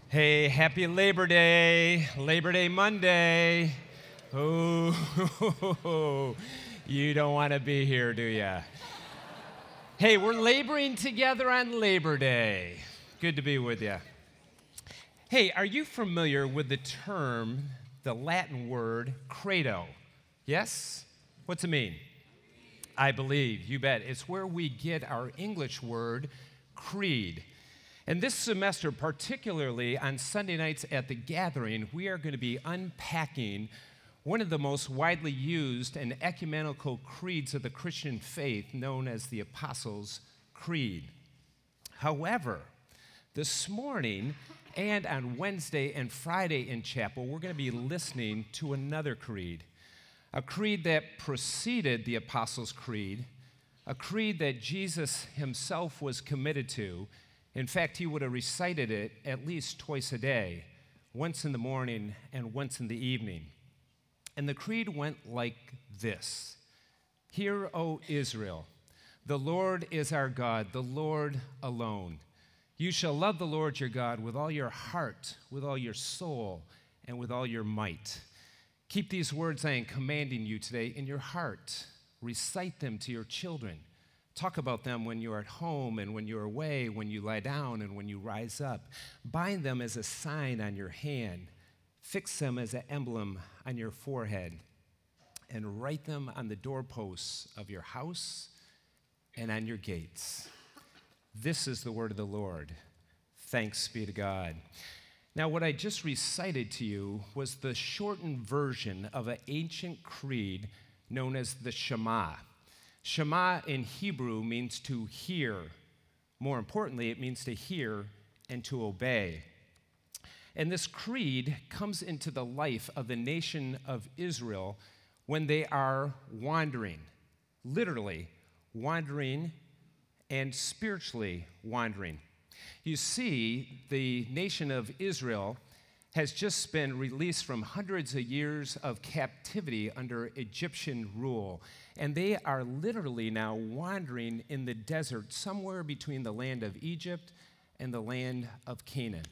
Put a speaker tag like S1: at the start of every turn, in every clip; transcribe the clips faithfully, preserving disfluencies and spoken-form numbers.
S1: Hey, happy Labor Day, Labor Day Monday. Oh, you don't want to be here, do you? Hey, we're laboring together on Labor Day. Good to be with you. Hey, are you familiar with the term, the Latin word credo? Yes? What's it mean? I believe, you bet. It's where we get our English word creed. And this semester, particularly on Sunday nights at the gathering, we are going to be unpacking one of the most widely used and ecumenical creeds of the Christian faith, known as the Apostles' Creed. However, this morning and on Wednesday and Friday in chapel, we're going to be listening to another creed, a creed that preceded the Apostles' Creed, a creed that Jesus himself was committed to. In fact, he would have recited it at least twice a day, once in the morning and once in the evening. And the creed went like this: Hear, O Israel, the Lord is our God, the Lord alone. You shall love the Lord your God with all your heart, with all your soul, and with all your might. Keep these words I am commanding you today in your heart. Recite them to your children. Talk about them when you're at home and when you're away, when you lie down and when you rise up. Bind them as a sign on your hand. Fix them as an emblem on your forehead. And write them on the doorposts of your house and on your gates. This is the word of the Lord. Thanks be to God. Now, what I just recited to you was the shortened version of an ancient creed known as the Shema. Shema in Hebrew means to hear. More importantly, it means to hear and to obey. And this creed comes into the life of the nation of Israel when they are wandering, literally wandering and spiritually wandering. You see, the nation of Israel has just been released from hundreds of years of captivity under Egyptian rule. And they are literally now wandering in the desert somewhere between the land of Egypt and the land of Canaan.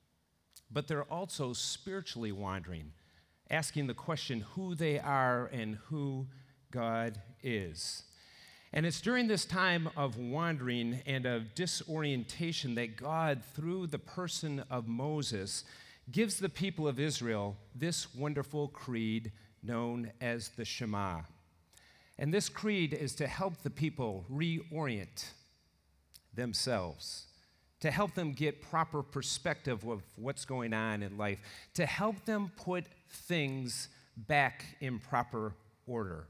S1: But they're also spiritually wandering, asking the question who they are and who God is. And it's during this time of wandering and of disorientation that God, through the person of Moses, gives the people of Israel this wonderful creed known as the Shema. And this creed is to help the people reorient themselves, to help them get proper perspective of what's going on in life, to help them put things back in proper order.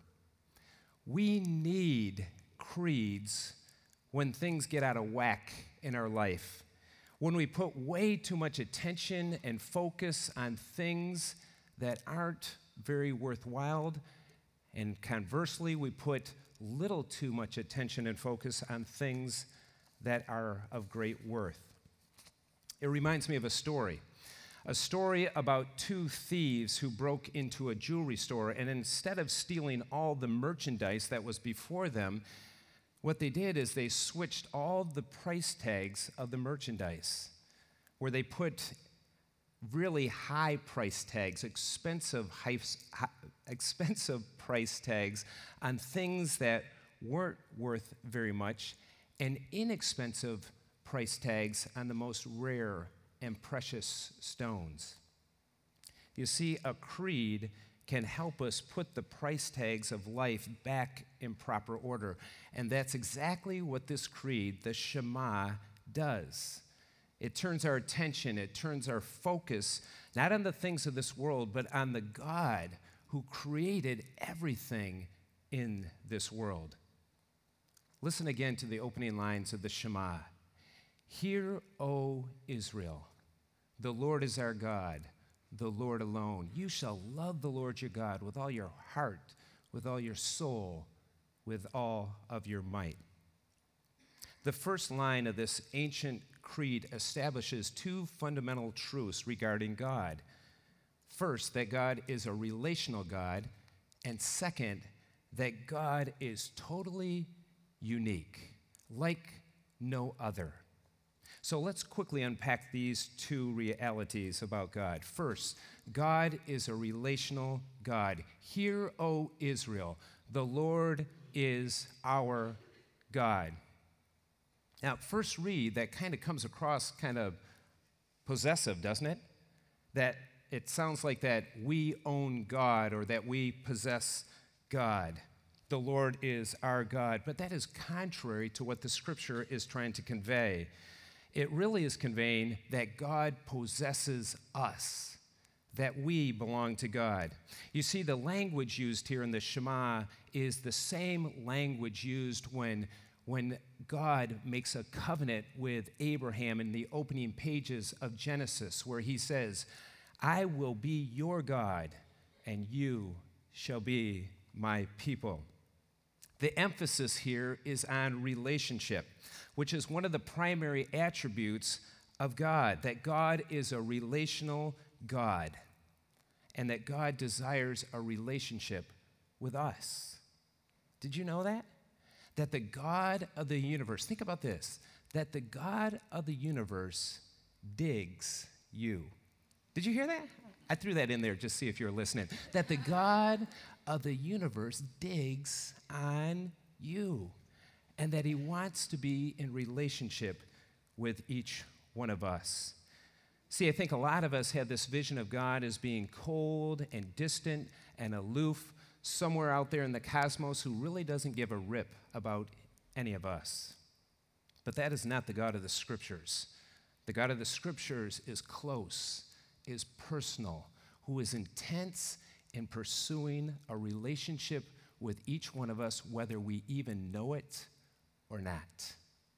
S1: We need creeds when things get out of whack in our life, when we put way too much attention and focus on things that aren't very worthwhile, and conversely, we put little too much attention and focus on things that are of great worth. It reminds me of a story, a story about two thieves who broke into a jewelry store, and instead of stealing all the merchandise that was before them, what they did is they switched all the price tags of the merchandise, where they put really high price tags, expensive, high, expensive price tags on things that weren't worth very much, and inexpensive price tags on the most rare and precious stones. You see, a creed can help us put the price tags of life back in proper order. And that's exactly what this creed, the Shema, does. It turns our attention, it turns our focus, not on the things of this world, but on the God who created everything in this world. Listen again to the opening lines of the Shema. Hear, O Israel, the Lord is our God, the Lord alone. You shall love the Lord your God with all your heart, with all your soul, with all of your might. The first line of this ancient creed establishes two fundamental truths regarding God. First, that God is a relational God, and second, that God is totally unique, like no other. So let's quickly unpack these two realities about God. First, God is a relational God. Hear, O Israel, the Lord is our God. Now, first read, that kind of comes across kind of possessive, doesn't it? That it sounds like that we own God or that we possess God. The Lord is our God. But that is contrary to what the Scripture is trying to convey. It really is conveying that God possesses us, that we belong to God. You see, the language used here in the Shema is the same language used when, when God makes a covenant with Abraham in the opening pages of Genesis, where he says, I will be your God, and you shall be my people. The emphasis here is on relationship, which is one of the primary attributes of God, that God is a relational God, and that God desires a relationship with us. Did you know that? That the God of the universe, think about this, that the God of the universe digs you. Did you hear that? I threw that in there just to see if you're listening. That the God of the universe digs on you, and that he wants to be in relationship with each one of us. See, I think a lot of us have this vision of God as being cold and distant and aloof, somewhere out there in the cosmos who really doesn't give a rip about any of us. But that is not the God of the Scriptures. The God of the Scriptures is close, is personal, who is intense in pursuing a relationship with each one of us, whether we even know it or not.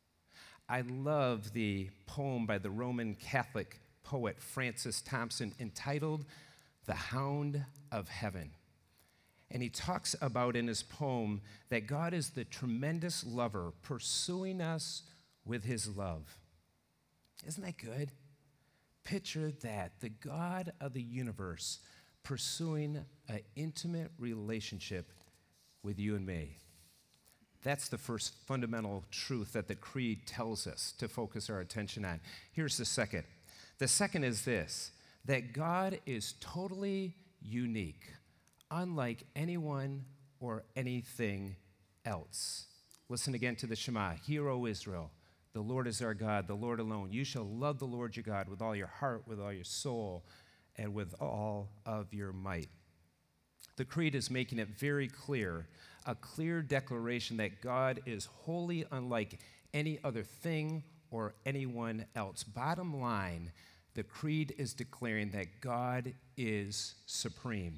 S1: I love the poem by the Roman Catholic poet Francis Thompson entitled The Hound of Heaven. And he talks about in his poem that God is the tremendous lover pursuing us with his love. Isn't that good? Picture that, the God of the universe pursuing an intimate relationship with you and me. That's the first fundamental truth that the Creed tells us to focus our attention on. Here's the second. The second is this, that God is totally unique, unlike anyone or anything else. Listen again to the Shema. Hear, O Israel, the Lord is our God, the Lord alone. You shall love the Lord your God with all your heart, with all your soul, and with all of your might. The Creed is making it very clear, a clear declaration that God is wholly unlike any other thing or anyone else. Bottom line, the Creed is declaring that God is supreme.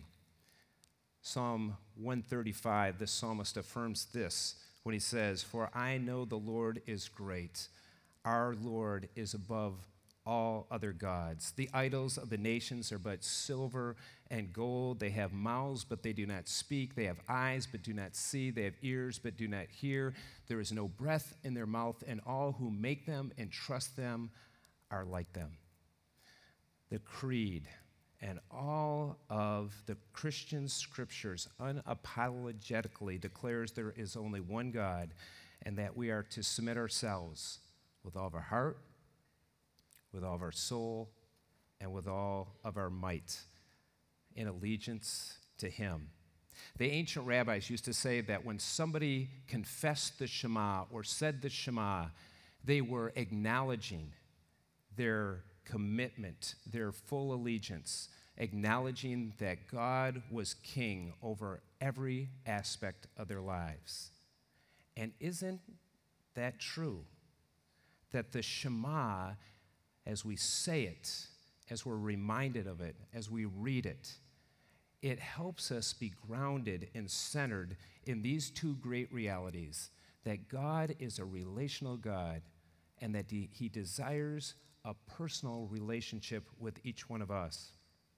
S1: Psalm one thirty-five, the psalmist affirms this when he says, For I know the Lord is great. Our Lord is above all other gods. The idols of the nations are but silver and gold. They have mouths, but they do not speak. They have eyes, but do not see. They have ears, but do not hear. There is no breath in their mouth, and all who make them and trust them are like them. The Creed and all of the Christian scriptures unapologetically declares there is only one God, and that we are to submit ourselves with all of our heart, with all of our soul, and with all of our might in allegiance to him. The ancient rabbis used to say that when somebody confessed the Shema or said the Shema, they were acknowledging their commitment, their full allegiance, acknowledging that God was king over every aspect of their lives. And isn't that true? That the Shema, as we say it, as we're reminded of it, as we read it, it helps us be grounded and centered in these two great realities, that God is a relational God and that he, he desires a personal relationship with each one of us,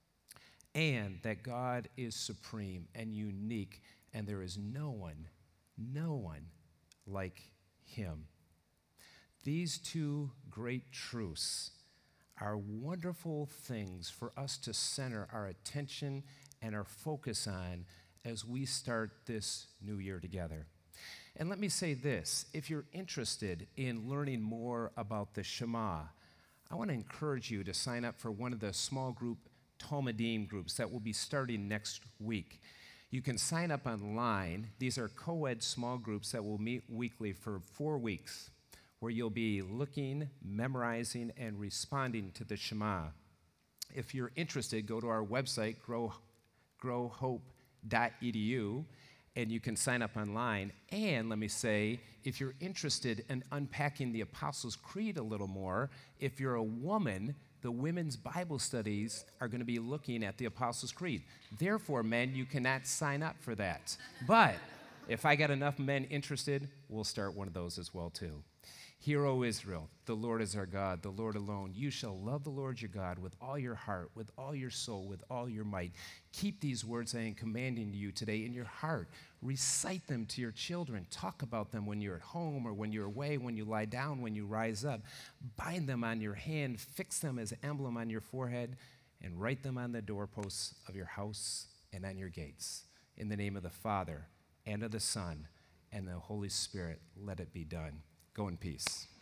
S1: and that God is supreme and unique, and there is no one, no one like him. These two great truths are wonderful things for us to center our attention and our focus on as we start this new year together. And let me say this, if you're interested in learning more about the Shema, I want to encourage you to sign up for one of the small group Talmudim groups that will be starting next week. You can sign up online. These are co-ed small groups that will meet weekly for four weeks, where you'll be looking, memorizing, and responding to the Shema. If you're interested, go to our website, grow, grow hope dot e d u, and you can sign up online. And let me say, if you're interested in unpacking the Apostles' Creed a little more, if you're a woman, the women's Bible studies are going to be looking at the Apostles' Creed. Therefore, men, you cannot sign up for that. But if I got enough men interested, we'll start one of those as well, too. Hear, O Israel, the Lord is our God, the Lord alone. You shall love the Lord your God with all your heart, with all your soul, with all your might. Keep these words I am commanding you today in your heart. Recite them to your children. Talk about them when you're at home or when you're away, when you lie down, when you rise up. Bind them on your hand, fix them as an emblem on your forehead, and write them on the doorposts of your house and on your gates. In the name of the Father, and of the Son, and the Holy Spirit, let it be done. Go in peace.